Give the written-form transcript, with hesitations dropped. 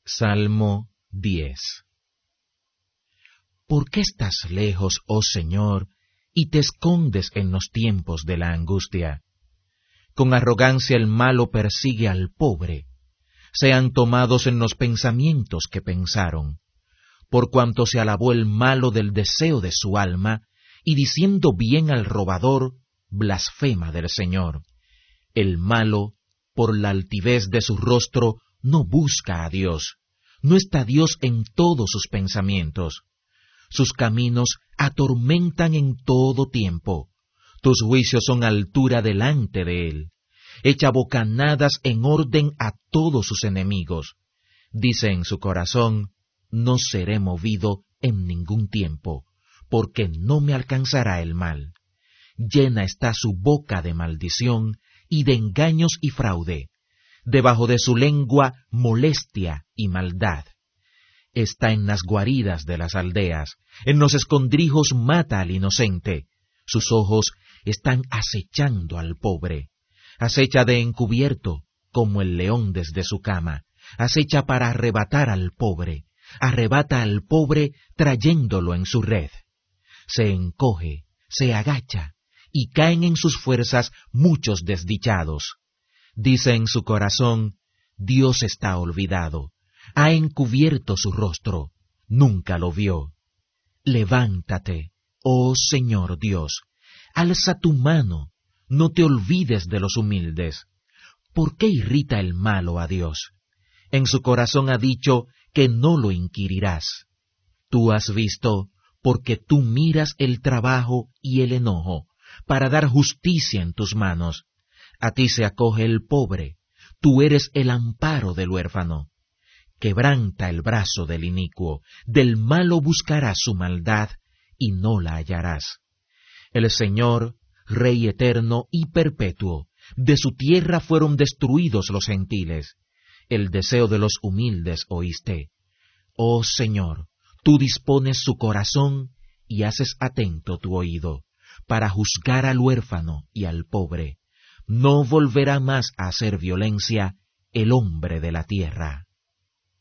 Salmo 10. ¿Por qué estás lejos, oh Señor, y te escondes en los tiempos de la angustia? Con arrogancia el malo persigue al pobre. Sean tomados en los pensamientos que pensaron. Por cuanto se alabó el malo del deseo de su alma, y diciendo bien al robador, blasfema del Señor. El malo, por la altivez de su rostro, no busca a Dios. No está Dios en todos sus pensamientos. Sus caminos atormentan en todo tiempo. Tus juicios son altura delante de él. Echa bocanadas en orden a todos sus enemigos. Dice en su corazón, no seré movido en ningún tiempo, porque no me alcanzará el mal. Llena está su boca de maldición y de engaños y fraude. Debajo de su lengua molestia y maldad. Está en las guaridas de las aldeas, en los escondrijos mata al inocente. Sus ojos están acechando al pobre. Acecha de encubierto, como el león desde su cama. Acecha para arrebatar al pobre. Arrebata al pobre trayéndolo en su red. Se encoge, se agacha, y caen en sus fuerzas muchos desdichados. Dice en su corazón, Dios está olvidado. Ha encubierto su rostro, nunca lo vio. Levántate, oh Señor Dios, alza tu mano, no te olvides de los humildes. ¿Por qué irrita el malo a Dios? En su corazón ha dicho que no lo inquirirás. Tú has visto, porque tú miras el trabajo y el enojo, para dar justicia en tus manos. A ti se acoge el pobre, tú eres el amparo del huérfano. Quebranta el brazo del inicuo, del malo buscarás su maldad, y no la hallarás. El Señor, Rey eterno y perpetuo, de su tierra fueron destruidos los gentiles. El deseo de los humildes oíste. Oh Señor, tú dispones su corazón y haces atento tu oído, para juzgar al huérfano y al pobre. No volverá más a hacer violencia el hombre de la tierra.